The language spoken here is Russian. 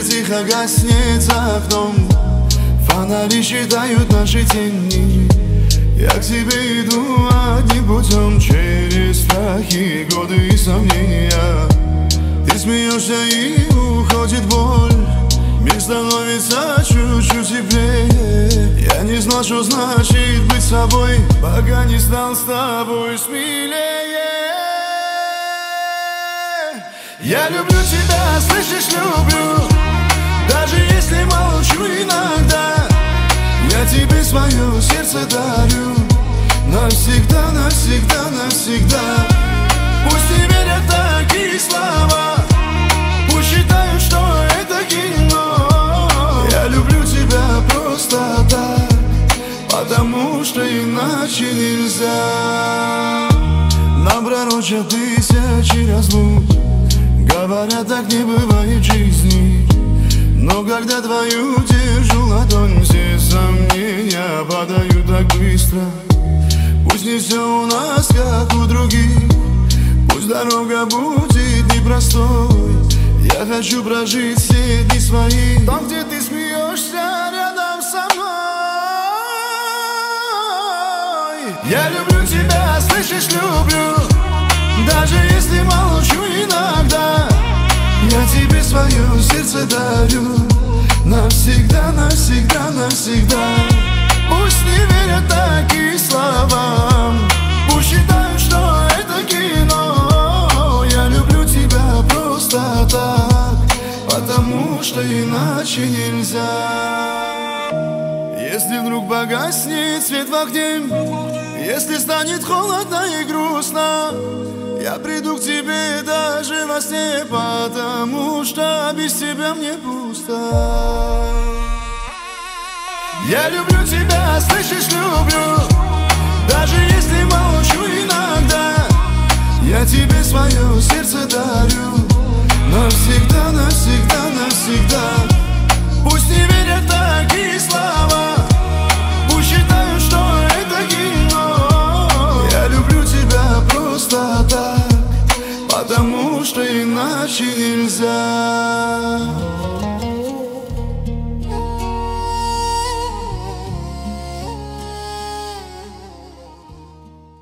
Вечер тихо гаснет за окном, фонари считают наши тени. Я к тебе иду одним путем, через страхи, годы и сомнения. Ты смеешься и уходит боль, мир становится чуть-чуть теплее. Я не знал, что значит быть собой, пока не стал с тобой смелее. Я люблю тебя, слышишь, люблю, даже если молчу иногда. Я тебе свое сердце дарю, навсегда, навсегда, навсегда. Пусть не верят такие слова, пусть считают, что это кино. Я люблю тебя просто так, потому что иначе нельзя. Нам пророчат тысячи разлук, говорят, так не бывает в жизни. Но когда твою держу ладонь, все сомнения падают так быстро. Пусть не все у нас, как у других, пусть дорога будет непростой. Я хочу прожить все дни свои там, где ты смеешься рядом со мной. Я люблю тебя, слышишь, люблю, даже если молчу иногда. Я тебе свое сердце дарю, навсегда, навсегда, навсегда. Пусть не верят таким словам, пусть считают, что это кино. Я люблю тебя просто так, потому что иначе нельзя. Если вдруг погаснет свет в окне, если станет холодно и грустно, я приду к тебе даже во сне, потому что без тебя мне пусто. Я люблю тебя, слышишь, люблю, даже если молчу иногда. Я тебе свое сердце дарю, навсегда, навсегда, навсегда. Пусть не верят такие слова, пусть считают, что это кино. Я люблю тебя просто так, потому что иначе нельзя.